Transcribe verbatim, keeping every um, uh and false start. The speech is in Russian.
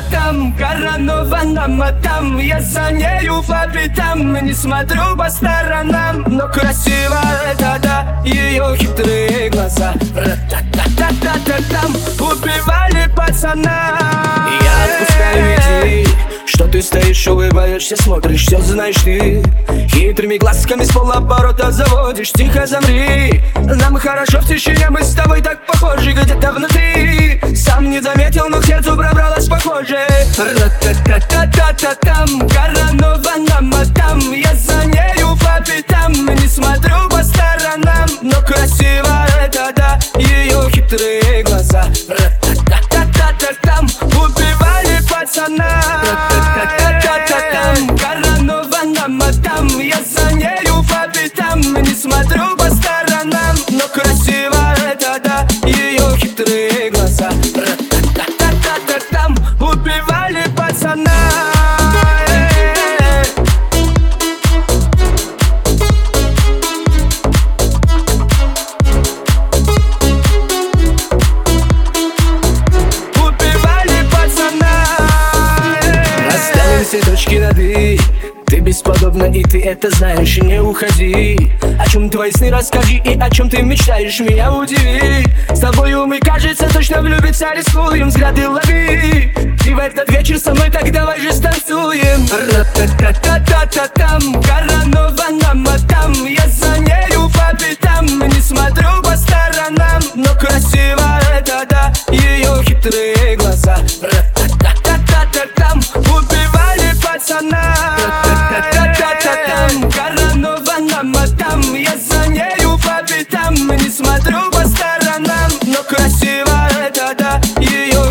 Та-та-та-та-там, коронованном там. Я за нею по пятам, не смотрю по сторонам. Но красиво это да, ее хитрые глаза. Та-та-та-та-та-там, убивали пацана. Я отпускаю, иди, что ты стоишь, улыбаешься, смотришь, все знаешь ты. Хитрыми глазками с полоборота заводишь, тихо замри. Нам хорошо в тишине, мы с тобой так похожи где-то внутри. Сам не заметил, но к сердцу пробралась похоже. Ра-та-та-та-та-та-там, коронованном там. Я за нею по пятам, не смотрю по сторонам. Но красиво это да, ее хитрые глаза. Ра-та-та-та-та-та-там, убивали пацана. Ра-та-та-та-та-та-там, коронованном там. Я за нею по пятам, не смотрю по сторонам. Но красиво это да, ее хитрые глаза. Ра-та-та-та-та-та-там, убивали пацана. Все точки над «и». Ты бесподобна, и ты это знаешь, и не уходи. О чем твои сны расскажи, и о чем ты мечтаешь, меня удиви. С тобою мы, кажется, точно влюбиться, рискуем, взгляды лови. И в этот вечер со мной, так давай же станцуем. Ра-та-та-та-та-та-там, коронованном там. Я за нею по пятам, не смотрю по сторонам. Но красиво это да, ее хитрые глаза. Ра-та-та-та-та-та-там, убивали пацана. Та-та-та-та-та-там, коронованном там. Я за нею по пятам, не смотрю по сторонам. Но красиво это да, ее